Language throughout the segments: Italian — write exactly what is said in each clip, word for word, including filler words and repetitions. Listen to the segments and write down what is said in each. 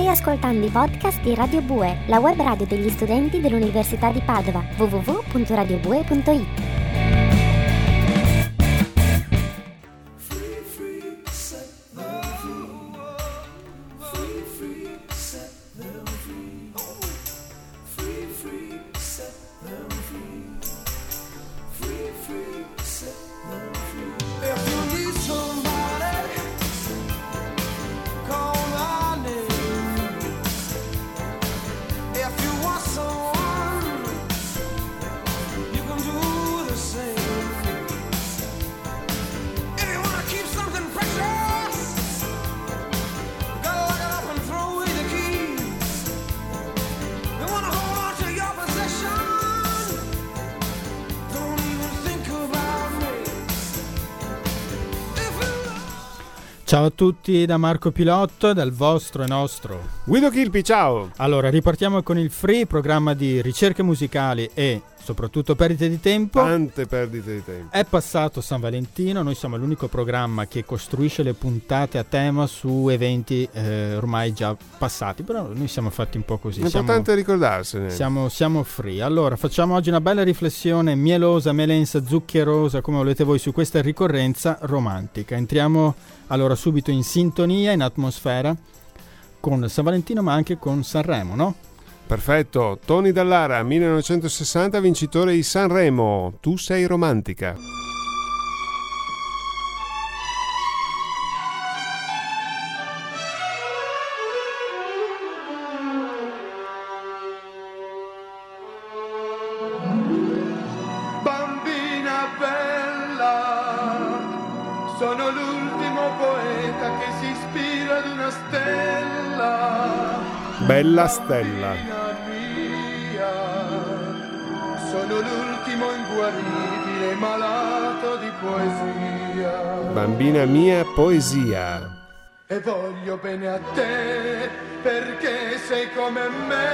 ascoltando i podcast di Radio Bue, la web radio degli studenti dell'Università di Padova. w w w punto radio bue punto i t. Ciao a tutti da Marco Pilotto, dal vostro e nostro Guido Chilpi, ciao! Allora, ripartiamo con il Free, programma di ricerche musicali e soprattutto perdite di tempo. Tante perdite di tempo. È passato San Valentino, noi siamo l'unico programma che costruisce le puntate a tema su eventi eh, ormai già passati, però noi siamo fatti un po' così. È importante siamo, ricordarsene. Siamo, siamo free. Allora, facciamo oggi una bella riflessione mielosa, melensa, zuccherosa, come volete voi, su questa ricorrenza romantica. Entriamo allora subito in sintonia, in atmosfera, con San Valentino ma anche con Sanremo, no? Perfetto, Tony Dallara, millenovecentosessanta, vincitore di Sanremo, Tu sei romantica. Bambina bella, sono l'ultimo poeta che si ispira ad una stella. Bella stella. Mia, sono l'ultimo inguaribile malato di poesia. Bambina mia, poesia. E voglio bene a te perché sei come me,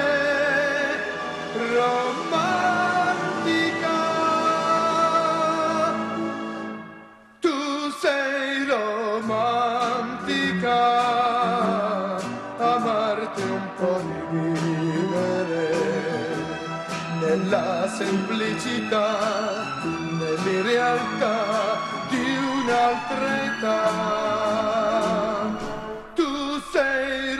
romantica. Tu sei romantica, amarti un po' di vivere nella semplicità, nell'irrealtà di un'altra età. Tu sei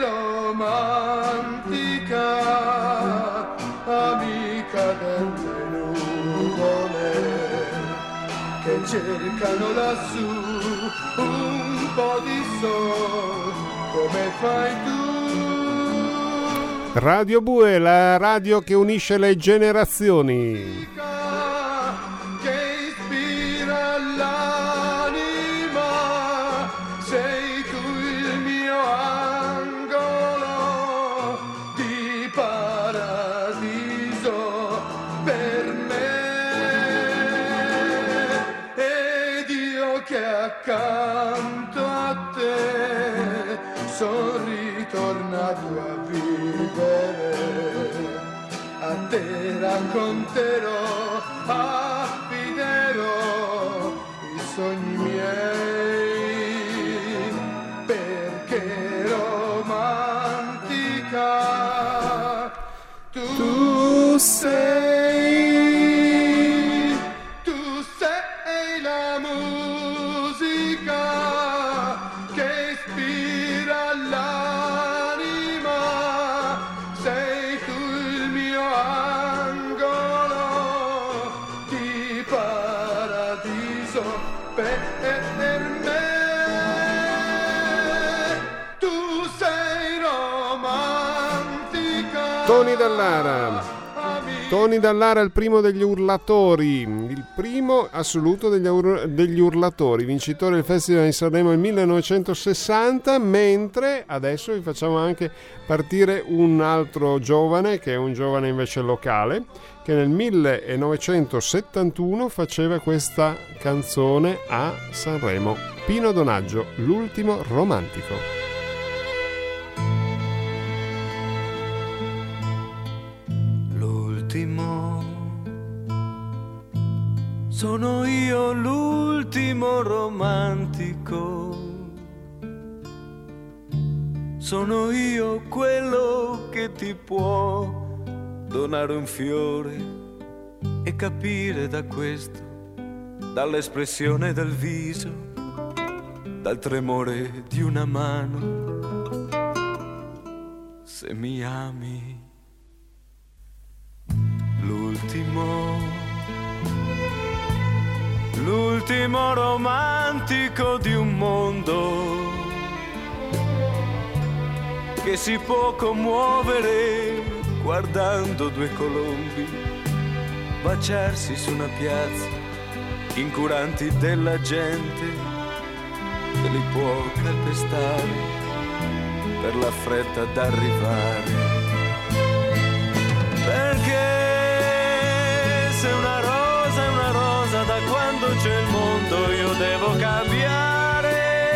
romantica, amica delle nuvole che cercano lassù un po' di sole come fai tu. Radio Bue, la radio che unisce le generazioni. Che ispira l'anima, sei tu il mio angolo di paradiso per me. Ed io che accanto a te sono ritornato a vivere, a te racconterò, affiderò i sogni miei, perché romantica tu, tu sei, tu sei la musica che ispira l'anima, sei tu il mio angolo di paradiso per me. Tu sei romantica. Tony Dallara. Tony Dallara, il primo degli urlatori, il primo assoluto degli, ur- degli urlatori, vincitore del Festival di Sanremo nel millenovecentosessanta, mentre adesso vi facciamo anche partire un altro giovane, che è un giovane invece locale, che nel millenovecentosettantuno faceva questa canzone a Sanremo, Pino Donaggio, L'ultimo romantico. Sono io l'ultimo romantico, sono io quello che ti può donare un fiore e capire da questo, dall'espressione del viso, dal tremore di una mano, se mi ami. L'ultimo, l'ultimo romantico di un mondo che si può commuovere guardando due colombi baciarsi su una piazza, incuranti della gente che li può calpestare per la fretta d'arrivare. Perché se una rosa è una rosa, da quando c'è il mondo io devo cambiare.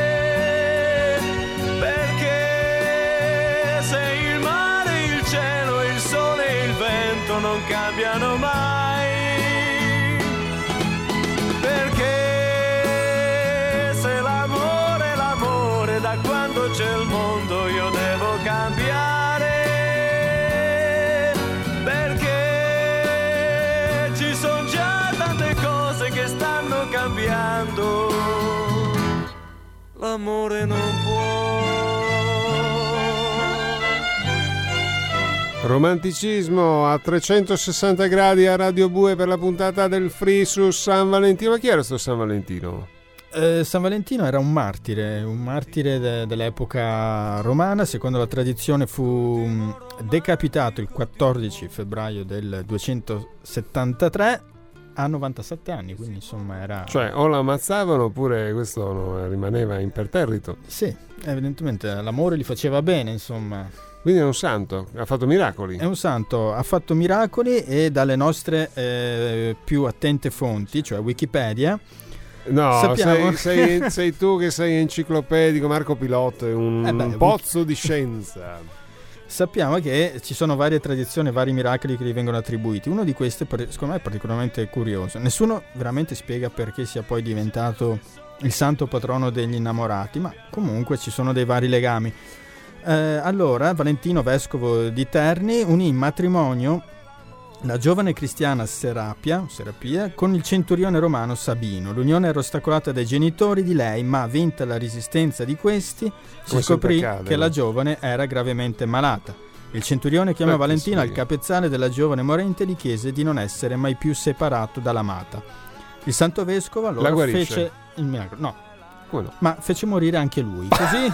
Perché se il mare, il cielo, il sole e il vento non cambiano mai. Perché se l'amore è l'amore, da quando c'è il mondo io devo cambiare. Che stanno cambiando, l'amore non può. Romanticismo a trecentosessanta gradi a Radio Bue per la puntata del Free su San Valentino. Ma chi era sto San Valentino? Eh, San Valentino era un martire, un martire de- dell'epoca romana. Secondo la tradizione fu decapitato il quattordici febbraio del duecentosettantatré a novantasette anni, quindi insomma era... Cioè o lo ammazzavano oppure questo no, rimaneva imperterrito. Sì, evidentemente l'amore gli faceva bene, insomma. Quindi è un santo, ha fatto miracoli. È un santo, ha fatto miracoli e dalle nostre eh, più attente fonti, cioè Wikipedia... No, sappiamo... sei, sei, sei tu che sei enciclopedico, Marco Pilotto, è un, eh beh, un pozzo di scienza. Sappiamo che ci sono varie tradizioni, vari miracoli che gli vengono attribuiti. Uno di questi, secondo me, è particolarmente curioso. Nessuno veramente spiega perché sia poi diventato il santo patrono degli innamorati, ma comunque ci sono dei vari legami. Eh, allora, Valentino, vescovo di Terni, unì in matrimonio la giovane cristiana Serapia, Serapia con il centurione romano Sabino. L'unione era ostacolata dai genitori di lei, ma vinta la resistenza di questi, si Come scoprì accade, che no? la giovane era gravemente malata. Il centurione chiamò Eh, Valentino sì. al capezzale della giovane morente e gli chiese di non essere mai più separato dall'amata. Il santo vescovo La allora guarisce? fece il miracolo, no, Come no? ma fece morire anche lui. Così,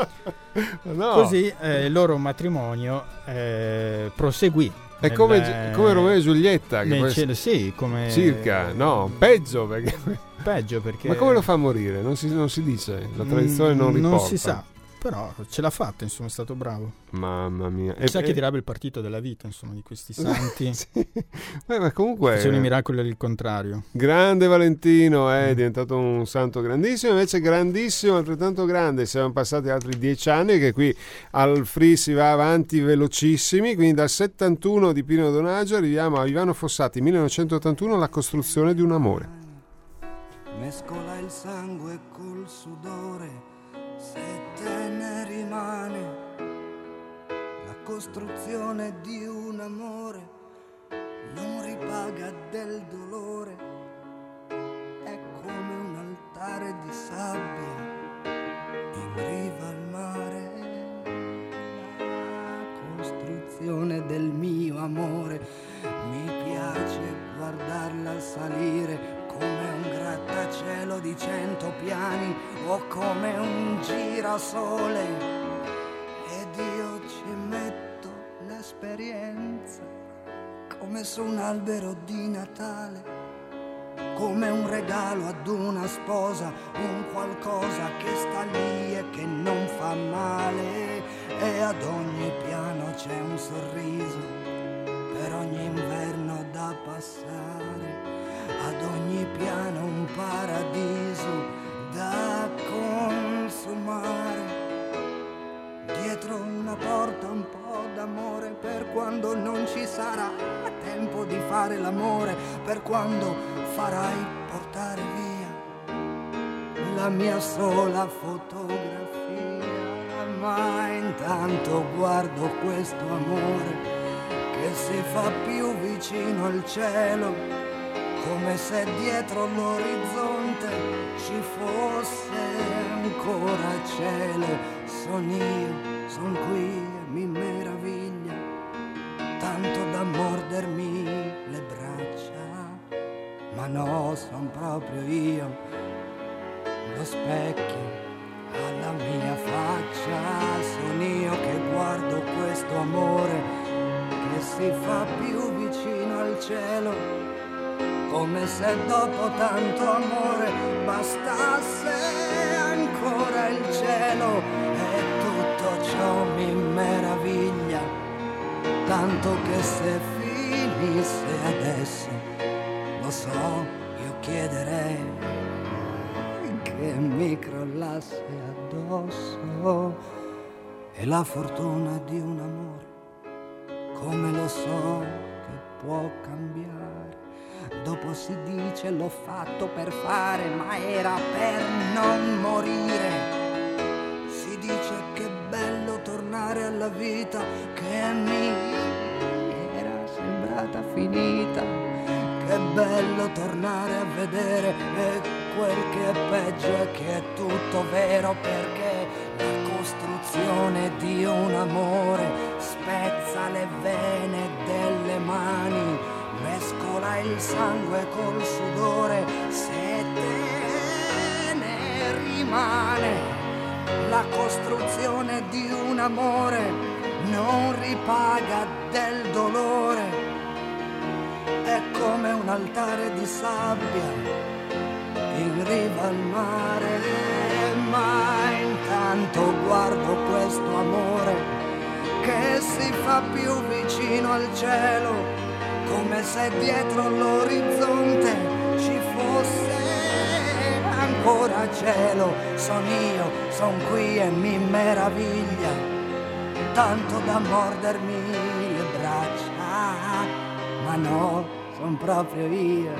No. così eh, il loro matrimonio eh, proseguì. È nel- come, come Romeo e Giulietta che nel poi- cielo, sì, come circa, no, peggio perché... peggio perché Ma come lo fa a morire? Non si, non si dice, la tradizione non Mm, riporta. non si sa, però ce l'ha fatta, insomma, è stato bravo. Mamma mia. Chissà E- che e- direbbe il partito della vita, insomma, di questi santi. Sì. Beh, ma comunque Facevano i miracoli al contrario. grande Valentino è diventato un santo grandissimo, invece grandissimo, altrettanto grande, siamo passati altri dieci anni che qui al Free si va avanti velocissimi, quindi dal settantuno di Pino Donaggio arriviamo a Ivano Fossati, millenovecentottantuno, La costruzione di un amore. Mescola il sangue col sudore, se te ne rimane la costruzione di un amore, non ripaga del dolore, è come un altare di sabbia in riva al mare, la costruzione del mio amore, mi piace guardarla salire come un grattacielo di cento piani o come un girasole, ed io ci metto l'esperienza come su un albero di Natale, come un regalo ad una sposa, un qualcosa che sta lì e che non fa male, e ad ogni piano c'è un sorriso per ogni inverno da passare, ad ogni piano un paradiso da consumare, dietro una porta un po' d'amore per quando non ci sarà tempo di fare l'amore, per quando farai portare via la mia sola fotografia, mai intanto guardo questo amore che si fa più vicino al cielo, come se dietro l'orizzonte ci fosse ancora cielo. Son io, son qui e mi meraviglia, tanto da mordermi le braccia, ma no, son proprio io, lo specchio alla mia faccia. Son io che guardo questo amore che si fa più vicino al cielo, come se dopo tanto amore bastasse ancora il cielo. E tutto ciò mi meraviglia, tanto che se finisse adesso, lo so, io chiederei che mi crollasse addosso. E la fortuna di un amore, come lo so che può cambiare. Dopo si dice l'ho fatto per fare, ma era per non morire. Si dice che bello tornare alla vita che mi era sembrata finita. Che bello tornare a vedere, e quel che è peggio è che è tutto vero, perché la costruzione di un amore spezza le vene delle mani, mescola il sangue col sudore, se te ne rimane. La costruzione di un amore non ripaga del dolore, è come un altare di sabbia in riva al mare. Ma intanto guardo questo amore che si fa più vicino al cielo, come se dietro l'orizzonte ci fosse ancora cielo. Son io, son qui e mi meraviglia, tanto da mordermi le braccia, ma no, son proprio io,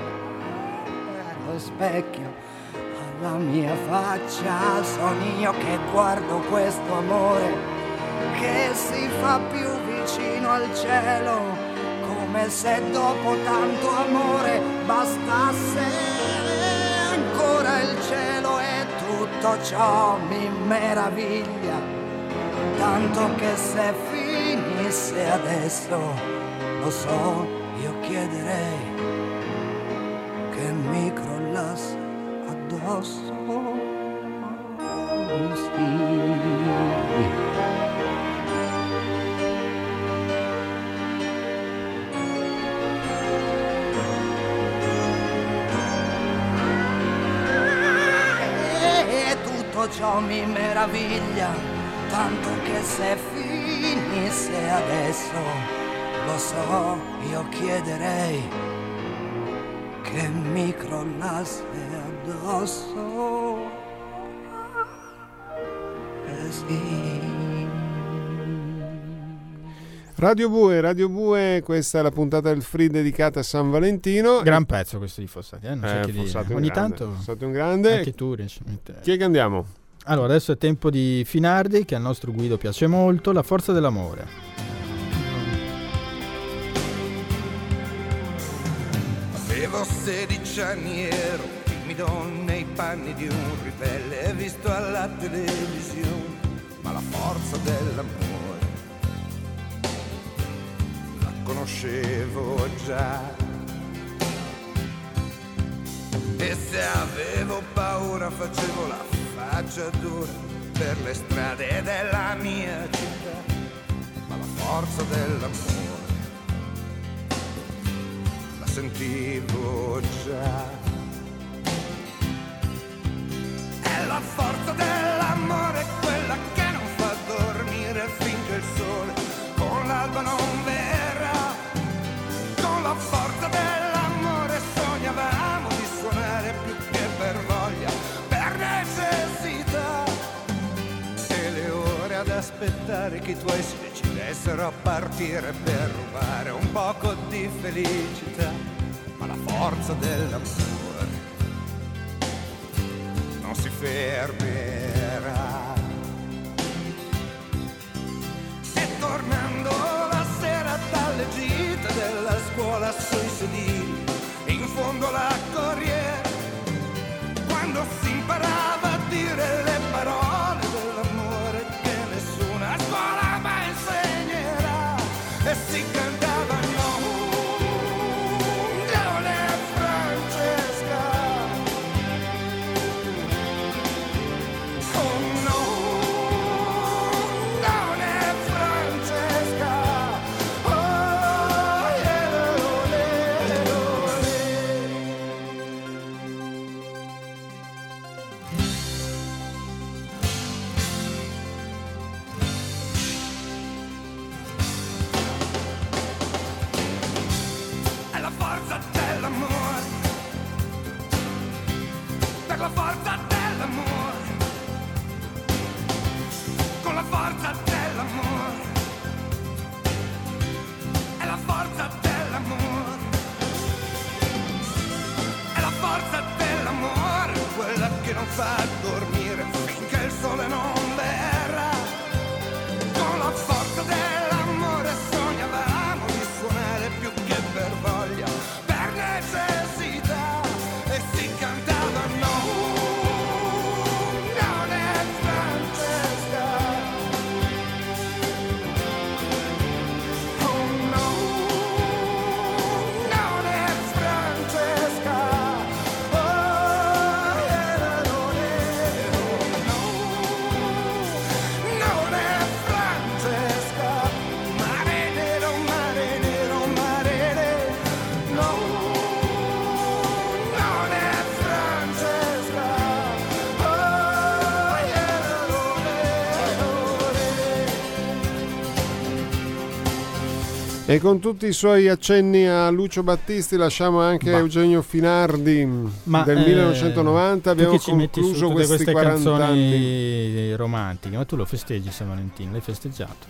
lo specchio alla mia faccia. Son io che guardo questo amore che si fa più vicino al cielo, come se dopo tanto amore bastasse ancora il cielo. E tutto ciò mi meraviglia, tanto che se finisse adesso, lo so, io chiederei che mi crollasse addosso. Sì. Ciò mi meraviglia, tanto che se finisse adesso, lo so, io chiederei che mi crollasse addosso. Eh sì. Radio Bue, Radio Bue, questa è la puntata del Free dedicata a San Valentino. Gran pezzo questo di Fossati, eh? Non eh, c'è che dire. grande, Ogni tanto Fossati un grande. Anche tu riesci a mettere. Chi è che andiamo? Allora, adesso è tempo di Finardi, che al nostro Guido piace molto, La forza dell'amore. Avevo sedici anni, ero timido nei panni di un ribelle, visto alla televisione, ma la forza dell'amore la conoscevo già. E se avevo paura facevo la faccia dura per le strade della mia città, ma la forza dell'amore la sentivo già. È la forza dell'amore quella che non fa dormire finché il sole con l'alba non verrà. Con la forza dell'amore sognavamo di suonare più che per voglia, per necessità, e le ore ad aspettare che i tuoi si decidessero a partire per rubare un poco di felicità. Ma la forza dell'amore non si fermerà. scuola sui sedili, in fondo la corriera, quando si imparava a dire le parole dell'amore che nessuna scuola mai insegnerà, e si cantava no, non è Francesca, oh no, non è Francesca, oh yeah, ole, ole. È la forza dell'amore, per la forza dell'amore, con la forza dell'amore, è la forza dell'amore, è la forza dell'amore, quella che non fa dormire finché il sole non verrà, con la forza dell'amore sognavamo di suonare più che per voglia, per necessità, e si cantava no, non è Francesca, oh no, non è Francesca, oh yeah, non è, no, non è Francesca, mare nero, mare nero, mare nero, no, non è Francesca, oh yeah, non è, non è. E con tutti i suoi accenni a Lucio Battisti lasciamo anche Bah. Eugenio Finardi Ma, del eh, millenovecentovanta. tu Abbiamo che ci metti su concluso tutte questi queste quaranta anni. canzoni romantiche, ma tu lo festeggi San Valentino? L'hai festeggiato?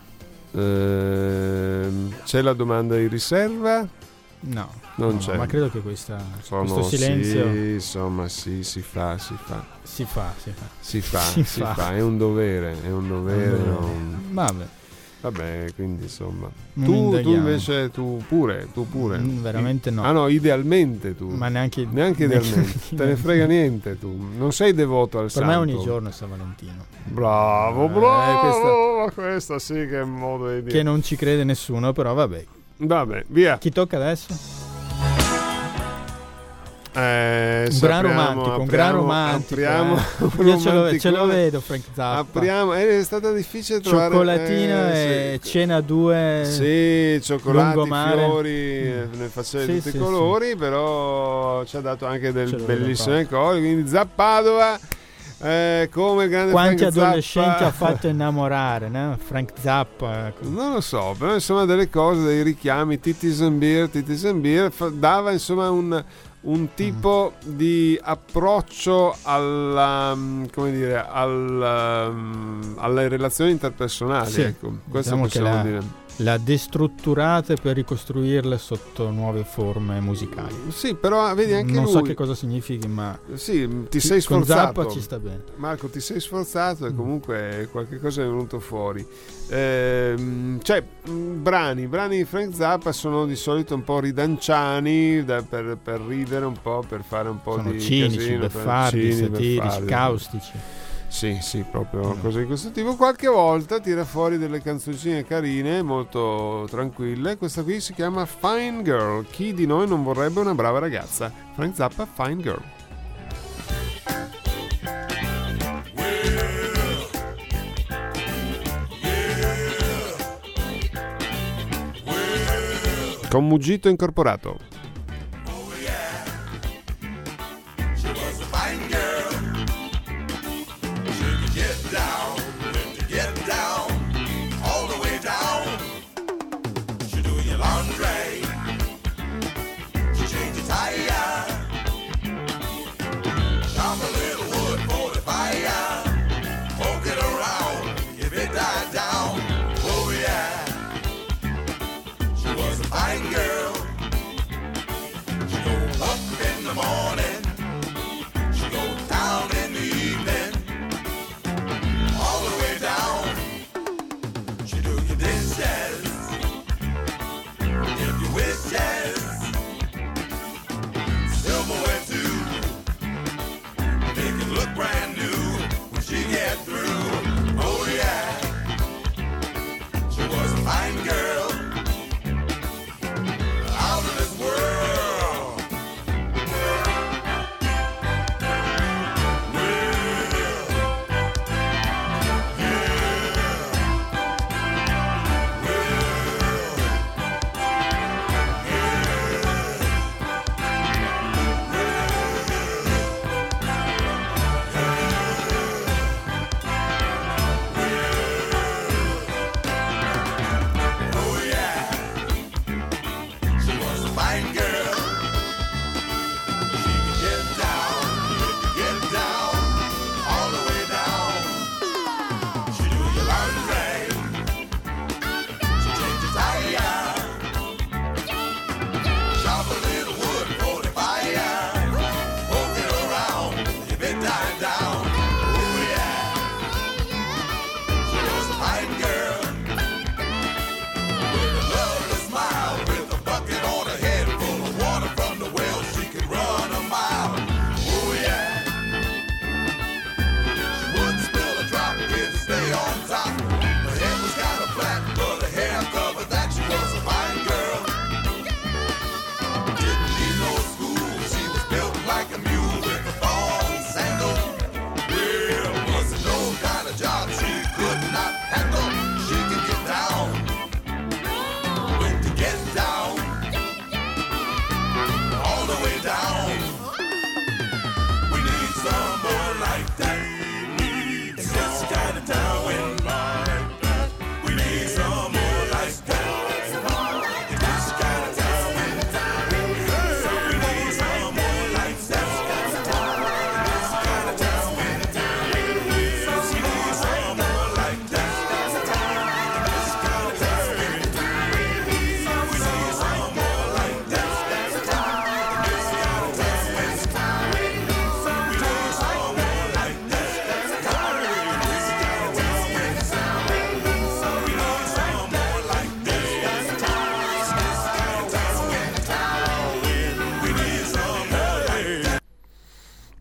Ehm, c'è la domanda di riserva? No, Non no, c'è. no, ma credo che questa, Sono- questo silenzio sì, insomma, sì, si fa, si fa, si fa, si fa. si fa, Si si fa. fa. È un dovere, è un dovere. Allora, non- Vabbè, Vabbè, quindi insomma. non Tu, tu indaghiamo. invece, tu pure, tu pure. Mm, veramente no. Ah no, idealmente tu. Ma neanche, Neanche idealmente, te ne frega niente tu, non sei devoto al Per santo. me ogni giorno è San Valentino. Bravo, Eh, bravo, questa- ma questa sì che è un modo di dire. Che non ci crede nessuno, però vabbè. Vabbè, via. Chi tocca adesso? Eh, Un se gran apriamo- romantico, un gran apriamo- romantico. apriamo eh. un Io ce lo, ce lo romanticone. vedo, Frank Zappa. Apriamo, eh, è stata difficile trovare Cioccolatino eh, e sì. cena due. Sì, cioccolati, lungomare. fiori, eh, ne faceva Sì, di tutti sì, i colori, però ci ha dato anche delle Ce lo vedo bellissime cose. Quindi Zappadova, eh, come il grande Quanti Frank adolescenti Zappa. ha fatto innamorare, no? Frank Zappa. ecco. Non lo so, però insomma delle cose, dei richiami, Titi Zambir, Titi Zambir fa- dava insomma un, un tipo Mm. di approccio alla, mm, come dire, al, mm, alle relazioni interpersonali, Sì, ecco, questo diciamo che possiamo la- dire. Le ha destrutturate per ricostruirle sotto nuove forme musicali. Sì, però vedi anche non lui. so che cosa significhi, ma Sì, ti sei con sforzato. Zappa ci sta bene. Marco, ti sei sforzato e Mm. comunque qualche cosa è venuto fuori. Ehm, cioè, mh, brani, brani di Frank Zappa sono di solito un po' ridanciani da- per, per ridere un po', per fare un po' Sono di cinici, casino, per- beffardi, cini, satirici, beffardi. caustici. Sì, sì, proprio Mm. cose di questo tipo. Qualche volta tira fuori delle canzoncine carine, molto tranquille. Questa qui si chiama Fine Girl. Chi di noi non vorrebbe una brava ragazza? Frank Zappa, Fine Girl. Con Mugito incorporato. Wishes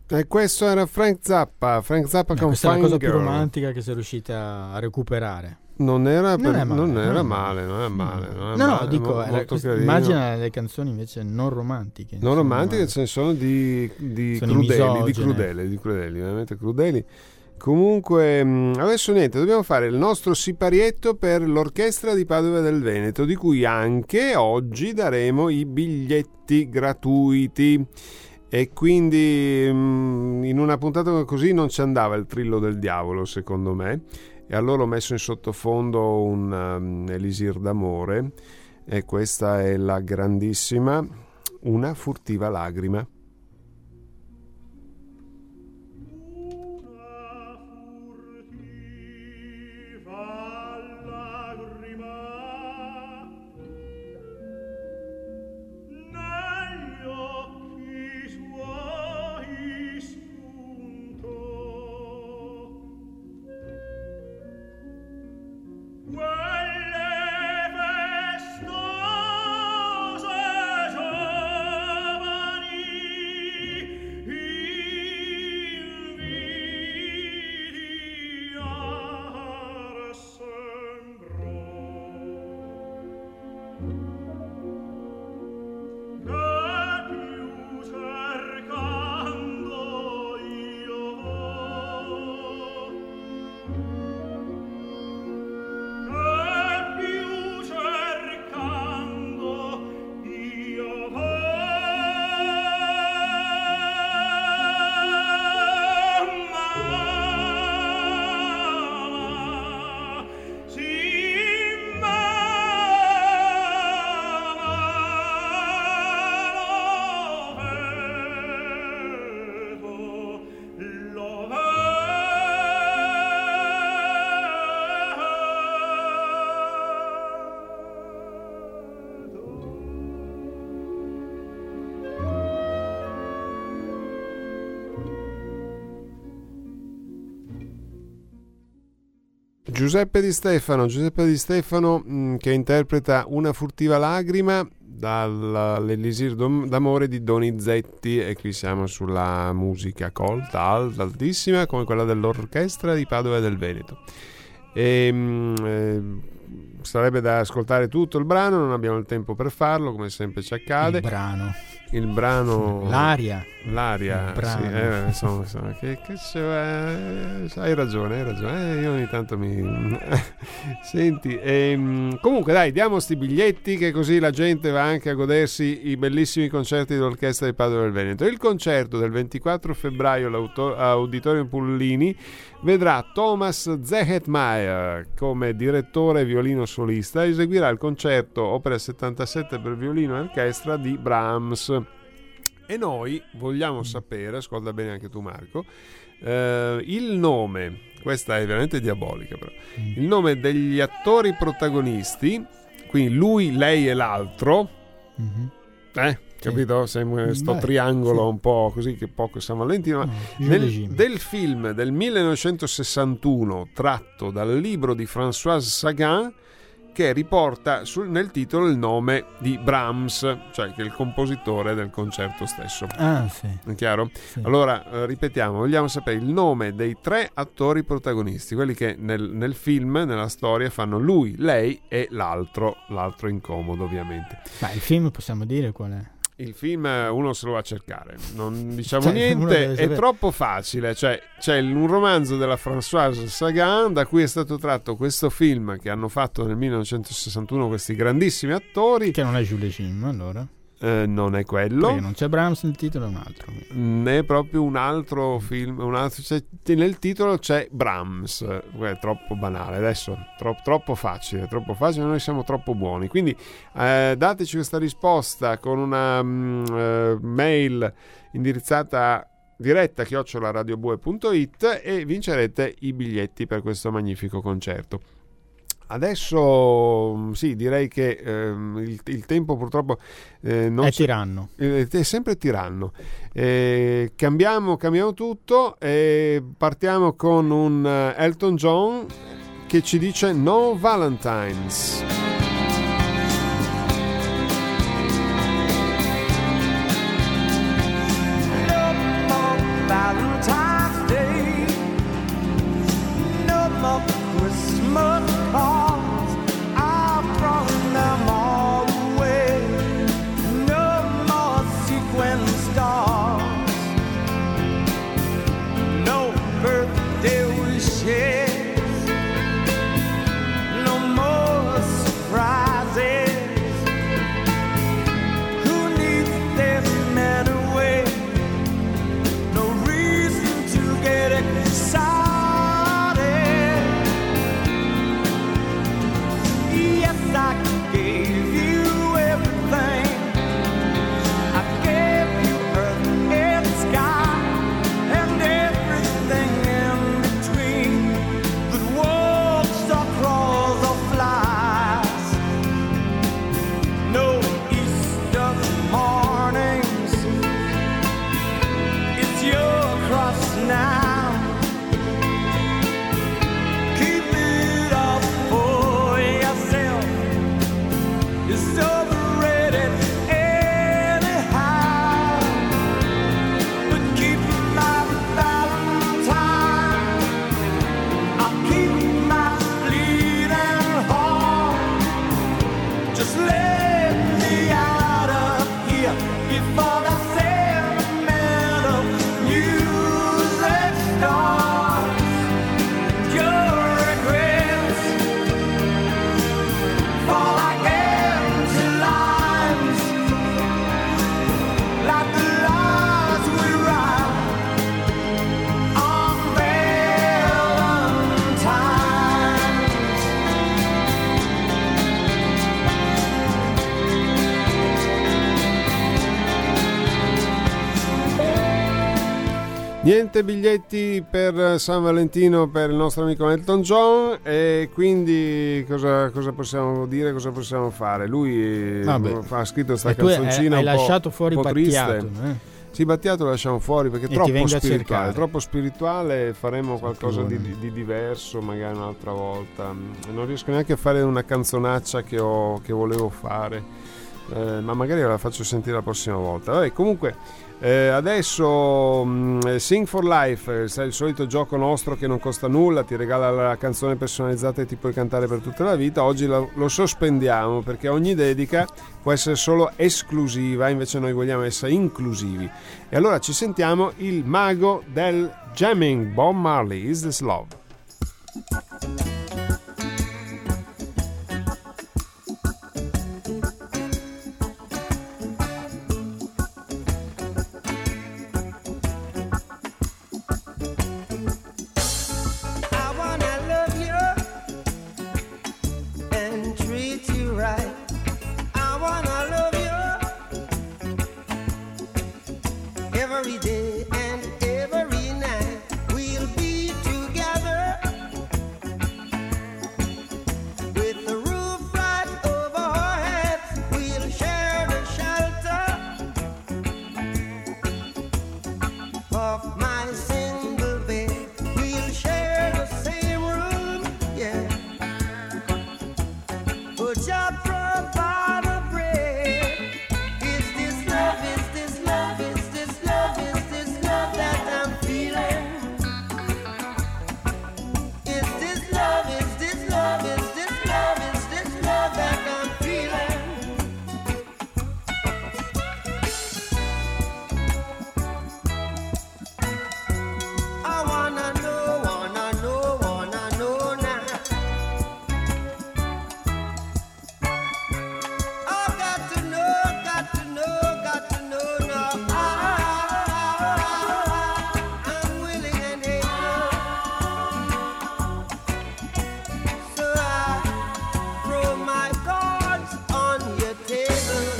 E questo era Frank Zappa, Frank Zappa no, con questa Fine è la cosa Girl. più romantica che sei riuscita a recuperare. Non era, Non per, è male, non era non è male, non è male. Non è No, male, no, dico, mo- era- molto quest- carino. immagina le canzoni invece non romantiche. Non insomma. romantiche, ce ne sono di, di Sono crudeli, di misogine. crudeli, di crudeli, veramente crudeli. Comunque, mh, adesso niente, dobbiamo fare il nostro siparietto per l'Orchestra di Padova del Veneto, di cui anche oggi daremo i biglietti gratuiti. E quindi mh, in una puntata così non ci andava il Trillo del Diavolo, secondo me, e allora ho messo in sottofondo un um, Elisir d'amore, e questa è la grandissima Una furtiva lagrima. Giuseppe Di Stefano, Giuseppe Di Stefano mh, che interpreta Una furtiva lagrima dall'Elisir d'amore di Donizetti, e qui siamo sulla musica colta, alta, altissima, come quella dell'Orchestra di Padova del Veneto. E, mh, eh, sarebbe da ascoltare tutto il brano, non abbiamo il tempo per farlo, come sempre ci accade. Il brano. Il brano, l'aria, l'aria, il brano. sì, eh, insomma, insomma, che, che c'è, eh, hai ragione, hai ragione, eh, io ogni tanto mi senti, ehm, comunque dai, diamo sti biglietti che così la gente va anche a godersi i bellissimi concerti dell'Orchestra di Padova del Veneto. Il concerto del ventiquattro febbraio all'Auditorium Pullini vedrà Thomas Zehetmeier come direttore violino solista, eseguirà il concerto opera settantasette per violino e orchestra di Brahms. E noi vogliamo sapere, ascolta bene anche tu Marco, eh, il nome, questa è veramente diabolica però, il nome degli attori protagonisti, quindi lui, lei e l'altro, mm-hmm. eh? Capito? Sembra sto Beh, triangolo sì. Un po' così, che poco San Valentino, no, nel, del film del millenovecentosessantuno tratto dal libro di François Sagan, che riporta sul, nel titolo il nome di Brahms, cioè che è il compositore del concerto stesso. Ah, sì. È chiaro? Sì. Allora, eh, ripetiamo, vogliamo sapere il nome dei tre attori protagonisti, quelli che nel, nel film, nella storia, fanno lui, lei e l'altro, l'altro incomodo ovviamente. Ma il film possiamo dire qual è? Il film uno se lo va a cercare, non diciamo Cioè, niente, è troppo facile, cioè c'è un romanzo della Françoise Sagan da cui è stato tratto questo film che hanno fatto nel millenovecentosessantuno questi grandissimi attori. Che non è Jules Jim, allora? Eh, non è quello. Perché non c'è Brahms nel titolo, è un altro. È proprio un altro film, un altro, cioè, nel titolo c'è Brahms, è troppo banale, adesso tro, troppo facile, troppo facile, noi siamo troppo buoni, quindi eh, dateci questa risposta con una mm, eh, mail indirizzata diretta chiocciola radiobue punto it e vincerete i biglietti per questo magnifico concerto. Adesso sì, direi che ehm, il, il tempo purtroppo eh, non è so, tiranno, eh, è sempre tiranno. Eh, cambiamo, cambiamo tutto e partiamo con un uh, Elton John che ci dice No Valentines. No more I gave you everything. I gave you earth and sky and everything in between that walks or crawls or flies. No Easter mornings, it's your cross now. Keep it all for yourself. It's overrated anyhow. But keep my Valentine. I'll keep my bleeding heart. Just let me out of here before the sentimental music starts. Your regrets fall like empty lines, like the lines we write on Valentine's. Niente biglietti per San Valentino per il nostro amico Elton John, e quindi cosa, cosa possiamo dire, cosa possiamo fare? Lui Vabbè. eh, ha scritto sta E tu hai, canzoncina hai un po', lasciato fuori un po' triste. Battiato, eh? Sì, Battiato lo lasciamo fuori perché è E ti troppo venga a spirituale, cercare. troppo spirituale, faremo qualcosa di, Sicuro. di diverso magari un'altra volta. Non riesco neanche a fare una canzonaccia che, ho, che volevo fare, eh, ma magari la faccio sentire la prossima volta. Vabbè, comunque eh, adesso mh, Sing for Life, eh, sai, il solito gioco nostro che non costa nulla, ti regala la canzone personalizzata e ti puoi cantare per tutta la vita. Oggi lo, lo sospendiamo perché ogni dedica può essere solo esclusiva, invece noi vogliamo essere inclusivi. E allora ci sentiamo il mago del jamming, Bob Marley, Is This Love? I wanna love you and treat you right. I wanna love you every day and every night. We'll be together with the roof right over our heads. We'll share the shelter of my single bed. We'll share the same room, yeah. But you provide a bread. Is this love? Is this love? Is this love? Is this love that I'm feeling? Is this love? Is this love? Is this love? Is this love that I'm feeling? I wanna know, wanna know, wanna know now. I got to know, got to know, got to know now. I, I'm willing and able. So I throw my cards on your table.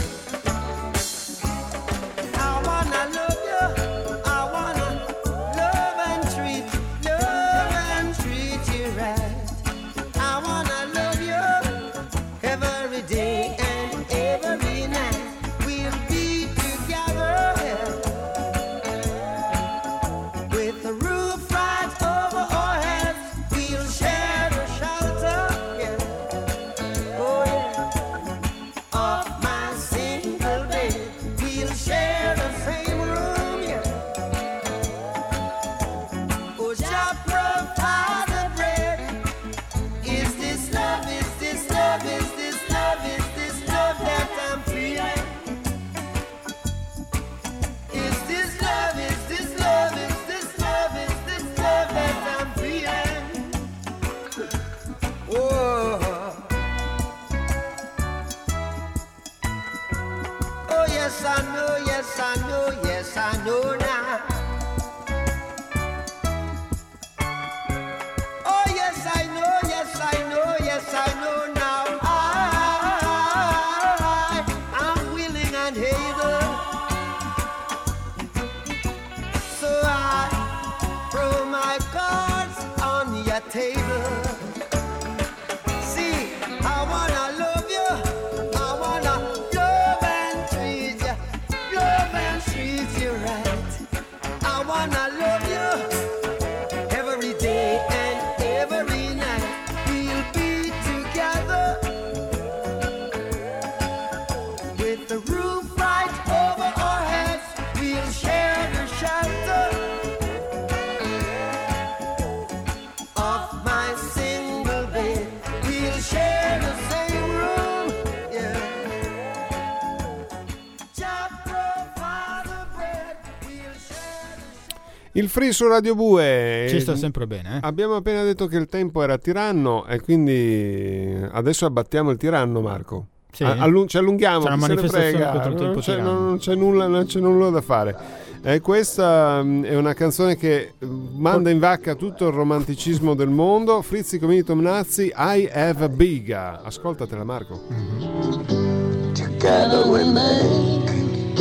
I wanna love you. I wanna love and treat, love and treat you right. I wanna love you every day and every night. We'll be together with the roof right over our heads. We'll share the shelter, yeah. Oh yeah, of my single bed. We'll share the same room, yeah. Oh, Jah provide the bread. Is this love? Is this love? Is this love? Is this love that I'm feeling? Is this love? Is this love? Is this love? Is this love that I'm feeling? Oh, oh yes I know, yes I know, yes I know now. Oh yes I know, yes I know, yes I know now. I Il free su Radio Bue ci sta sempre bene, eh? Abbiamo appena detto che il tempo era tiranno e quindi adesso abbattiamo il tiranno, Marco. Sì. Allung- ci allunghiamo, c'è una chi se ne manifestazione frega, contro il tempo non c'è, tiranno. non c'è nulla, non c'è nulla da fare. E questa mh, è una canzone che manda in vacca tutto il romanticismo del mondo. Frizzi Comini Tomnazzi, I Have a Biga. Ascoltatela, Marco. Mm-hmm. Together we make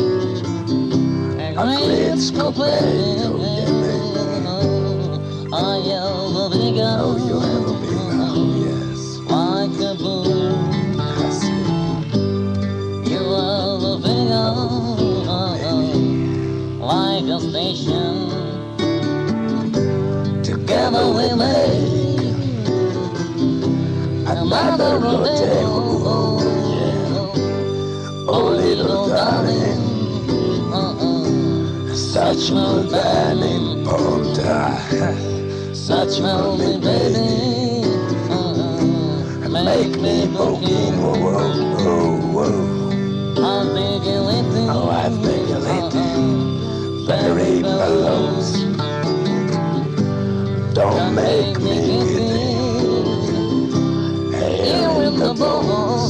a great scopeto. I have a big oh, you have a big oh, yes. Like a balloon. I see. You have a big oh, like a station. Together we make another rodeo. Oh, yeah. Oh, little darling, uh-uh. Such a burning border. Such lonely baby, uh, make me boogie, whoa, whoa, whoa, whoa. I beg you waiting, oh, I beg you waiting, very close. Don't make me giddy, here in the boat.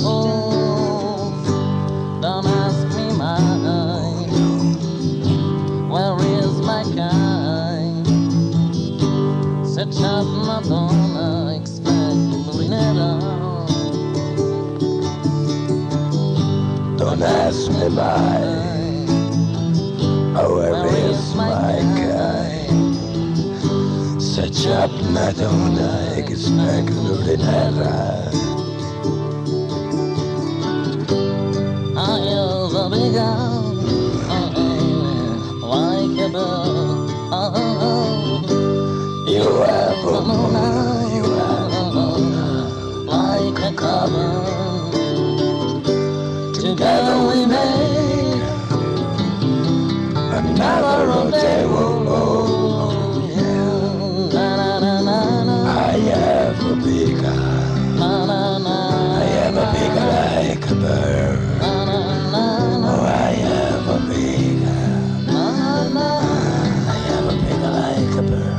Don't ask me mine, where is my kind? Set up Madonna, expect Marinetta. Don't ask me mine, oh, where, where is my guy? Set up Madonna, expect Marinetta. I have a big arm, uh-oh, like a bird, uh-oh. You have a moon, you have a moon, like a cover. Together we make another rodeo. Oh, yeah. Na, na, na, na. I have a big eye. Na, na, na. I have a big eye like a bird. Na, na, na, na. Oh, I have a big eye. Na, na, na. I have a big eye like a bird.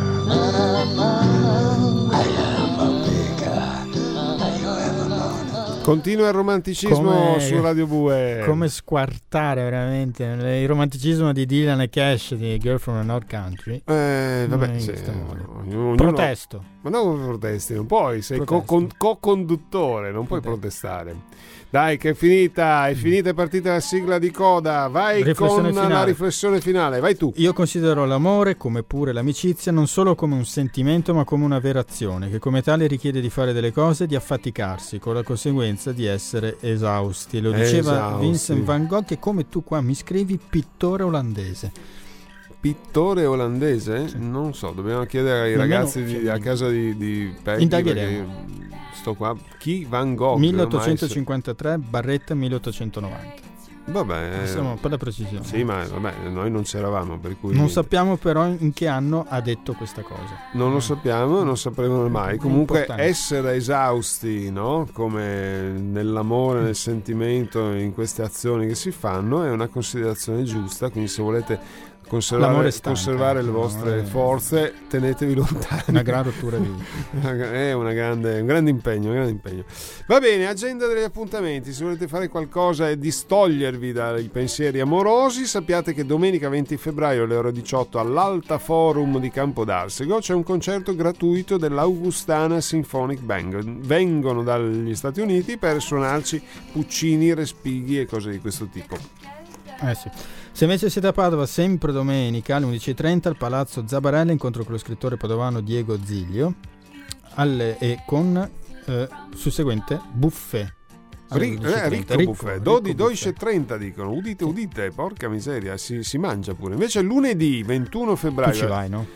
Continua il romanticismo come, su Radio Bue. Come squartare veramente il romanticismo di Dylan e Cash di Girl from a North Country. Eh, vabbè, sì, ognuno, protesto. Ma no, protesti, non puoi, sei co- con- co-conduttore, non puoi protestare. Dai, che è finita, è finita, è partita la sigla di coda. Vai con finale. La riflessione finale, vai tu. Io considero l'amore, come pure l'amicizia, non solo come un sentimento, ma come una vera azione, che come tale richiede di fare delle cose e di affaticarsi, con la conseguenza di essere esausti. Lo diceva esausti. Vincent van Gogh, che come tu qua mi scrivi, pittore olandese. Pittore olandese? Sì. Non so, dobbiamo chiedere ai Nemmeno ragazzi di, a casa di, di Peggy. Indagheremo. Sto qua. Chi? Van Gogh? milleottocentocinquantatré Barretta milleottocentonovanta. Vabbè, siamo per la precisione. Sì, ma vabbè, noi non c'eravamo, per cui non niente. Sappiamo però in che anno ha detto questa cosa. Non lo sappiamo, non sapremo mai. Comunque essere esausti, no? Come nell'amore, nel sentimento, in queste azioni che si fanno, è una considerazione giusta. Quindi se volete conservare, stanca, conservare le vostre forze, tenetevi lontani. Una gran rottura di vita. È una grande, un grande impegno, un grande impegno. Va bene, agenda degli appuntamenti. Se volete fare qualcosa e distogliervi dai pensieri amorosi, sappiate che domenica venti febbraio alle ore diciotto all'Alta Forum di Campodarsego c'è un concerto gratuito dell'Augustana Symphonic Band. Vengono dagli Stati Uniti per suonarci Puccini, Respighi e cose di questo tipo. Eh sì. Se invece siete a Padova, sempre domenica alle undici e trenta al Palazzo Zabarella, incontro con lo scrittore padovano Diego Ziglio alle, e con eh, susseguente buffet. Ric- eh, ricco, ricco buffet, dodici e trenta dicono, udite udite, porca miseria, si, si mangia pure. Invece lunedì ventuno febbraio tu ci vai, no?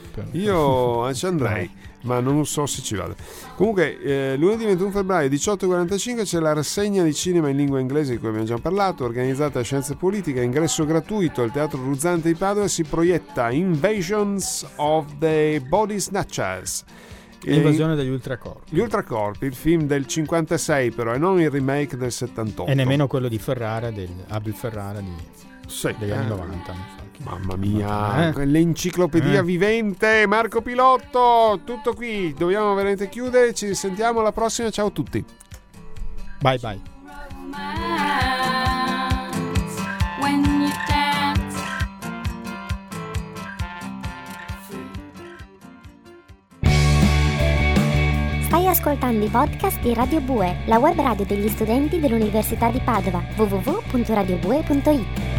Io ci andrei, ma non so se ci vado. Comunque eh, lunedì ventuno febbraio diciotto e quarantacinque c'è la rassegna di cinema in lingua inglese di cui abbiamo già parlato, organizzata da Scienze Politiche, ingresso gratuito al Teatro Ruzzante di Padova. Si proietta Invasions of the Body Snatchers, L'invasione degli ultracorpi. Gli ultracorpi, il film del cinquantasei però, e non il remake del settantotto. E nemmeno quello di Ferrara, del Abel Ferrara di Sì, degli eh. anni novanta. Non so. Mamma mia, Eh. l'enciclopedia Eh. vivente, Marco Pilotto, tutto qui, dobbiamo veramente chiudere, ci sentiamo alla prossima, ciao a tutti. Bye bye. When you dance. Stai ascoltando i podcast di Radio Bue, la web radio degli studenti dell'Università di Padova. w w w punto radio bue punto i t